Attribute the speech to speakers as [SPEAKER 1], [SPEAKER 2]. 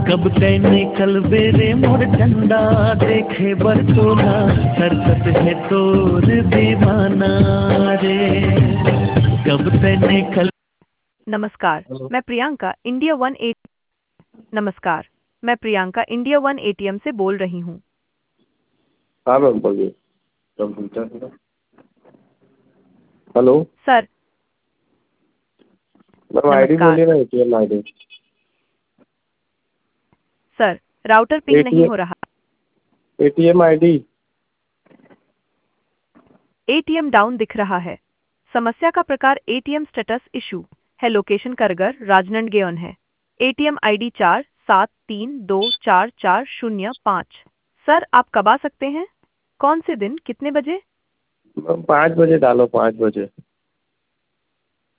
[SPEAKER 1] कब तैने कल बेरे मोर चंदा देखे बरतोला सरकत है तोर दीवाना रे। कब तैने कल
[SPEAKER 2] नमस्कार,
[SPEAKER 3] हेलो।
[SPEAKER 2] मैं प्रियंका इंडिया वन एट नमस्कार, मैं प्रियंका इंडिया वन एटीएम से बोल रही हूँ।
[SPEAKER 3] हाँ मैम बोलिए। Computer. Hello
[SPEAKER 2] sir,
[SPEAKER 3] ma'am, ID
[SPEAKER 2] नमस्कार।
[SPEAKER 3] बोलिए ना, ATM ID.
[SPEAKER 2] Sir, router ping नहीं
[SPEAKER 3] एटीएम
[SPEAKER 2] हो रहा।
[SPEAKER 3] ATM ID.
[SPEAKER 2] एटीएम डाउन दिख रहा है। समस्या का प्रकार एटीएम स्टेटस इशू है। लोकेशन करगर राजनंदगेओन है। ATM ID 47324405। सर, आप कब आ सकते हैं? कौन से दिन, कितने बजे?
[SPEAKER 3] मैम 5 बजे डालो, 5 बजे।